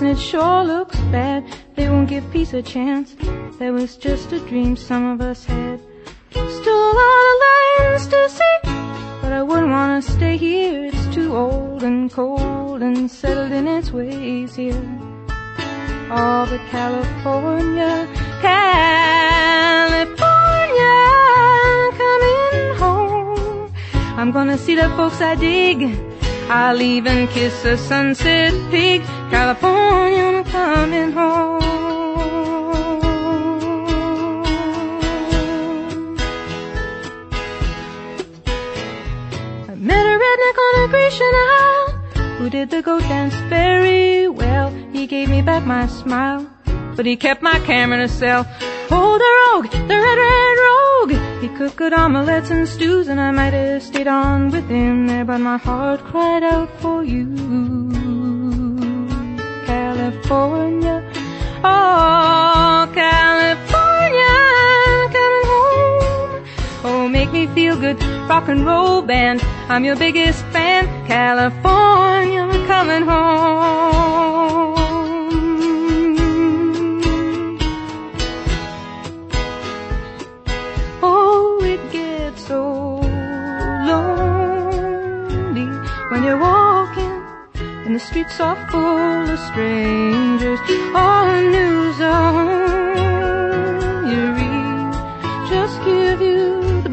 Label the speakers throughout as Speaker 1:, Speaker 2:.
Speaker 1: and it sure looks bad. They won't give peace a chance. That was just a dream some of us had. Still a lot of lands to see, but I wouldn't want to stay here. It's too old and cold and settled in its ways here. Oh, but California, California, coming home. I'm gonna see the folks I dig. I'll even kiss a sunset peak. California, I'm coming home. I met a redneck on a Grecian Isle who did the goat dance very well. He gave me back my smile, but he kept my camera in a cell. Oh, the rogue, the red rogue. He cooked good omelets and stews, and I might have stayed on with him there, but my heart cried out for you. California, oh, California, coming home. Oh, make me feel good, rock and roll band. I'm your biggest fan. California, coming home. When you're walking and the streets are full of strangers, all the news on you read just give you the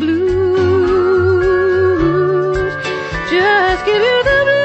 Speaker 1: blues, just give you the blues.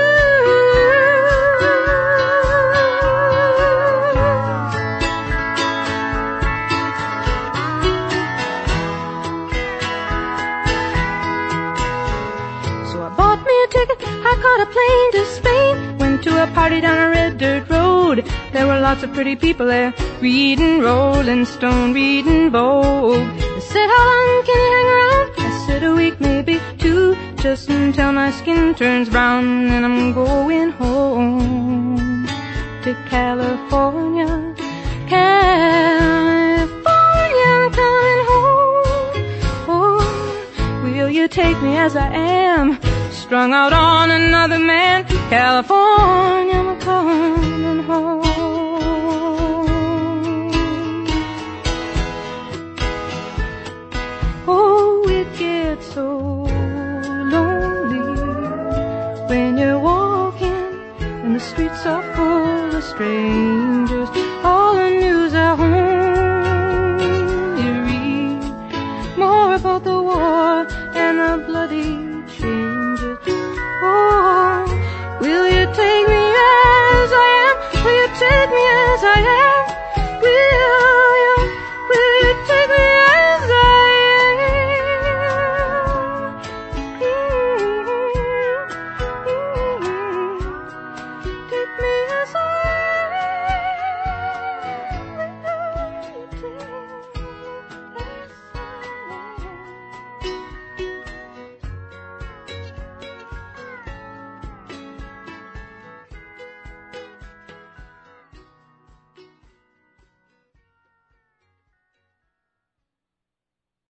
Speaker 1: So I bought me a ticket, I caught a plane to Spain, went to a party down a red dirt road. There were lots of pretty people there, reading Rolling Stone, reading Vogue. They said, how long can you hang around? I said, a week, maybe two, just until my skin turns brown, and I'm going home to California, California, I'm coming home. Oh, will you take me as I am, strung out on another man? California, I'm coming home. Oh, it gets so lonely when you're walking and the streets are full of strangers.